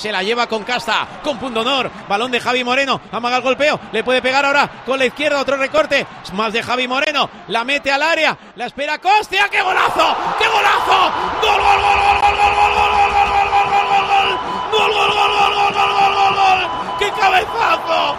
se la lleva con casta, con pundonor, balón de Javi Moreno, amaga el golpeo, le puede pegar ahora con la izquierda, otro recorte, más de Javi Moreno, la mete al área, la espera Costia, ¡qué golazo! ¡Qué golazo! ¡Gol, gol, gol, gol, gol, gol, gol, gol, gol, gol, gol, gol, gol, gol! ¡Gol, gol, gol, gol, gol, gol, gol, gol, gol! ¡Qué cabezazo!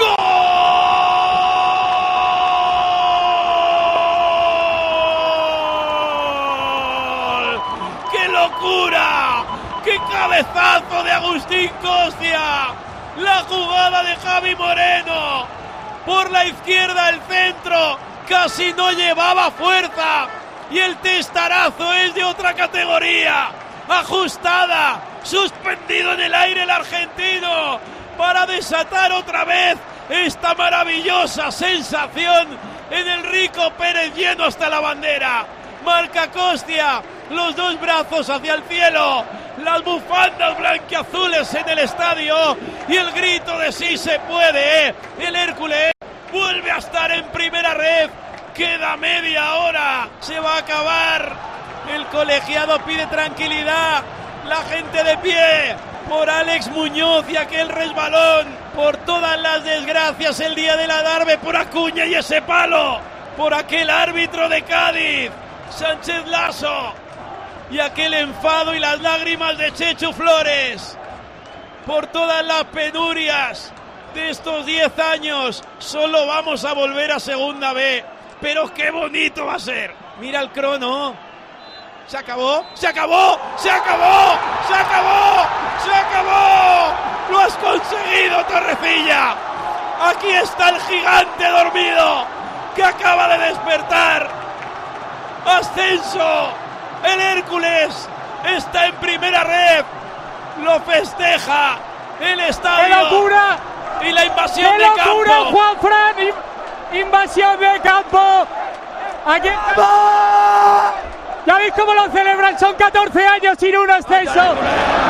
¡Gol! ¡Qué locura! ¡Qué cabezazo de Agustín Costia! La jugada de Javi Moreno. Por la izquierda el centro. Casi no llevaba fuerza. Y el testarazo es de otra categoría. Ajustada. Suspendido en el aire el argentino. Para desatar otra vez esta maravillosa sensación en el Rico Pérez lleno hasta la bandera. Marca Costia. Los dos brazos hacia el cielo, las bufandas blanquiazules en el estadio y el grito de sí se puede. El Hércules vuelve a estar en primera red, queda media hora, se va a acabar. El colegiado pide tranquilidad, la gente de pie por Alex Muñoz y aquel resbalón, por todas las desgracias el día de la Darbe, por Acuña y ese palo, por aquel árbitro de Cádiz, Sánchez Lasso. Y aquel enfado y las lágrimas de Chechu Flores. Por todas las penurias de estos 10 años. Solo vamos a volver a Segunda B. Pero qué bonito va a ser. Mira el crono. Se acabó. Se acabó. Se acabó. Se acabó. Se acabó. Lo has conseguido, Torrecilla. Aquí está el gigante dormido que acaba de despertar. Ascenso. El Hércules está en primera red, lo festeja el estadio. ¡Qué locura! Y la invasión ¡Qué de locura, campo! Juanfran! ¡Invasión de campo! Aquí está. ¿Ya veis cómo lo celebran? Son 14 años sin un ascenso.